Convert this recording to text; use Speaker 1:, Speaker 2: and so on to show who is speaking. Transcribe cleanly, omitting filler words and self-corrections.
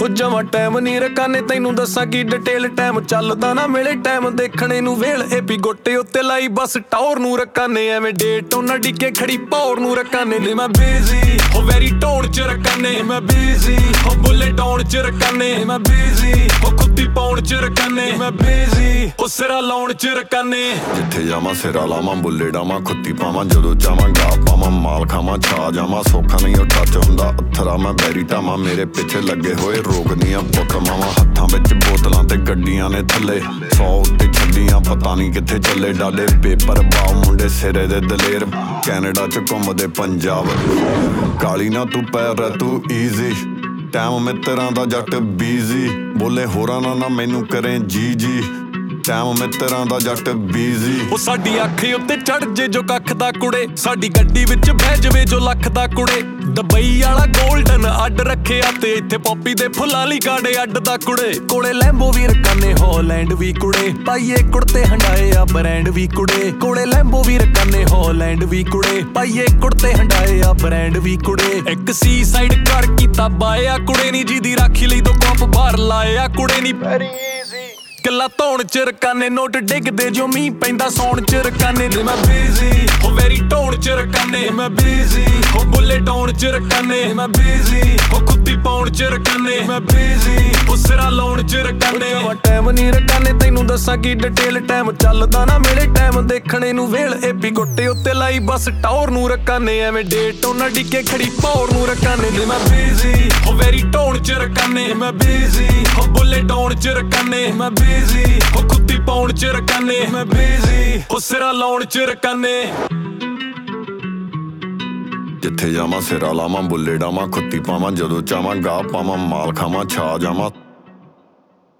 Speaker 1: ਜਮਾ ਟਾਈਮ ਨੀ ਰਕਾਨੇ ਤੈਨੂੰ ਦੱਸਾਂ ਕੀ ਡਿਟੇਲ ਟਾਈਮ ਚੱਲਦਾ ਨਾ ਮਿਲੇ ਟਾਈਮ ਦੇਖਣੇ ਨੂੰ ਵੇਲ ਏਪੀ ਗੋਟੇ ਉੱਤੇ ਲਾਈ ਬਸ ਟੌਰ ਨੂੰ ਰਕਾਨੇ ਐਵੇਂ ਡੇਟ ਉਹਨਾਂ ਡਿੱਕੇ ਖੜੀ ਪੌਰ ਨੂੰ ਰਕਾਨੇ ਨੇ ਮੈਂ ਬਿਜ਼ੀ ਹੋ ਵੈਰੀ ਟੌਰ ਚ ਰਕਾਨੇ ਮੈਂ ਬਿਜ਼ੀ ਹੋ ਬੁੱਲੇ ਡਾਉਣ ਚ ਰਕਾਨੇ ਮੈਂ ਬਿਜ਼ੀ ਹੋ ਖੁੱਦੀ ਪਾਉਣ ਚ ਰਕਾਨੇ ਮੈਂ ਬਿਜ਼ੀ ਹੋ ਸਿਰਾ ਲਾਉਣ ਚ ਰਕਾਨੇ
Speaker 2: ਜਿੱਥੇ ਜਾਵਾਂ ਸਿਰਾ ਲਾਵਾਂ ਬੁੱਲੇ ਡਾਵਾਂ ਖੁੱਤੀ ਪਾਵਾਂ ਜਦੋਂ ਚਾਵਾਂ ਗਾ ਪਾਵਾਂ ਮਾਲ ਖਾਵਾਂ ਛਾ ਜਾਵਾਂ ਸੌਖਾ ਨਹੀਂ ਉਹ ਟੱਚ ਹੁੰਦਾ ਅੱਥਰਾ ਮੈਂ ਬੈਰੀ ਟਾਵਾਂ ਮੇਰੇ ਪਿੱਛੇ ਲੱਗੇ ਹੋਏ ਰੋਗ ਦੀਆਂ ਪੁੱਤ ਮਾਵਾਂ ਹੱਥਾਂ ਵਿੱਚ ਬੋਤਲਾਂ ਤੇ ਗੱਡੀਆਂ ਨੇ ਥੱਲੇ 100 ਉੱਤੇ ਛੱਡੀਆਂ ਪਤਾ ਨਹੀਂ ਕਿੱਥੇ ਚੱਲੇ ਡਾਲੇ ਪੇਪਰ ਬਾਉ ਮੁੰਡੇ ਸਿਰੇ ਦੇ ਦਲੇਰ ਕੈਨੇਡਾ ਚ ਘੁੰਮਦੇ ਪੰਜਾਬ ਕਾਲੀ ਨਾ ਤੂੰ ਪੈਰ ਤੂੰ ਈਜ਼ੀ ਟਾਈਮ ਮਿੱਤਰਾਂ ਦਾ ਜੱਟ ਬੀਜ਼ੀ ਬੋਲੇ ਹੋਰਾਂ ਨਾ ਮੈਨੂੰ ਕਰੇ ਜੀ ਜੀ ਟਾਈਮ ਮਿੱਤਰਾਂ ਦਾ ਜੱਟ ਬੀਜ਼ੀ
Speaker 1: ਉਹ ਸਾਡੀ ਅੱਖ ਉੱਤੇ ਚੜ ਜੇ ਜੋ ਕੱਖ ਦਾ ਕੁੜੇ ਸਾਡੀ ਗੱਡੀ ਵਿੱਚ ਬਹਿ ਜਵੇ ਜੋ ਲੱਖ ਦਾ ਕੁੜੇ ਦੁਬਈ ਵਾਲਾ 골ਡਨ ਅੱਡ ਰੱਖਿਆ ਤੇ ਇੱਥੇ ਪੋਪੀ ਦੇ ਫੁੱਲਾਂ ਲਈ ਕਾੜੇ ਅੱਡ ਦਾ ਕੁੜੇ ਕੋਲੇ ਲੈਂਬੋ ਵੀਰ ਕਾਨੇ ਹਾਲੈਂਡ ਵੀ ਕੁੜੇ ਪਾਈਏ ਕੁੜਤੇ ਹੰਡਾਏ ਆ ਬ੍ਰਾਂਡ ਵੀ ਕੁੜੇ ਕੋਲੇ ਲੈਂਬੋ ਵੀਰ ਕਾਨੇ ਹਾਲੈਂਡ ਵੀ ਕੁੜੇ ਪਾਈਏ ਕੁੜਤੇ ਹੰਡਾਏ ਆ ਬ੍ਰਾਂਡ ਵੀ ਕੁੜੇ ਇੱਕ ਸੀ ਸਾਈਡ ਕਰ ਕੀਤਾ ਬਾਇਆ ਕੁੜੇ ਨੀ ਜਿਹਦੀ ਰਾਖੀ ਲਈ ਦੋ ਕੱਪ ਬਾਹਰ ਲਾਇਆ ਕੁੜੇ ਨੀ ਪੈਰੀ ਗੱਲਾਂ ਧੌਣ ਚ ਰਕਾਨੇ ਨੋਟ ਡਿੱਗਦੇ ਜੋ ਮੀਂਹ ਪੈਂਦਾ ਸੌਣ ਚ ਰਕਾਨੇ ਨੇ ਮੈਂ ਬਿਜ਼ੀ ਹੋ ਵੈਰੀ ਟੌਰ ਚ ਰਕਾਨੇ ਮੈਂ ਬਿਜ਼ੀ ਹੋ ਬੁੱਲੇ ਡਾਉਣ ਚ ਰਕਾਨੇ ਮੈਂ ਬਿਜ਼ੀ ਹੋ ਖੁੱਦੀ ਪਾਉਣ ਚ ਰਕਾਨੇ ਮੈਂ ਬਿਜ਼ੀ ਹੋ ਸਿਰਾ ਲਾਉਣ ਚ ਰਕਾਨੇ ਟਾਈਮ ਨੀ ਰਕਾਨੇ ਤੈਨੂੰ ਦੱਸਾਂ ਕੀ ਡਿਟੇਲ ਟਾਈਮ ਚੱਲਦਾ ਨਾ ਮਿਲੇ ਟਾਈਮ ਦੇਖਣੇ ਨੂੰ ਵੇਲ ਏਪੀ ਗੋਟੇ ਉੱਤੇ ਲਾਈ ਬਸ ਟੌਰ ਨੂੰ ਰਕਾਨੇ ਐਵੇਂ ਡੇਟ ਉਹਨਾਂ ਡਿੱਕੇ ਖੜੀ ਪੌਰ ਨੂੰ ਰਕਾਨੇ ਨੇ ਮੈਂ ਬਿਜ਼ੀ ਹੋ ਵੈਰੀ ਟੌਰ ਚ ਰਕਾਨੇ ਮੈਂ ਬਿਜ਼ੀ ਹੋ ਬੁੱਲੇ ਡਾਉਣ ਚ ਰਕਾਨੇ ਮੈਂ ਬਿਜ਼ੀ ਹੋ ਖੁੱਦੀ ਪਾਉਣ ਚ ਰਕਾਨੇ ਮੈਂ ਬਿਜ਼ੀ ਹੋ ਸਿਰਾ ਲਾਉਣ ਚ ਰਕਾਨੇ
Speaker 2: ਜਿੱਥੇ ਜਾਵਾਂ ਸਿਰਾ ਲਾਵਾਂ ਬੁੱਲੇ ਡਾਵਾਂ ਖੁੱਤੀ ਪਾਵਾਂ ਜਦੋਂ ਚਾਵਾਂ ਗਾ ਪਾਵਾਂ ਮਾਲ ਖਾਵਾਂ ਛਾ ਜਾਵਾਂ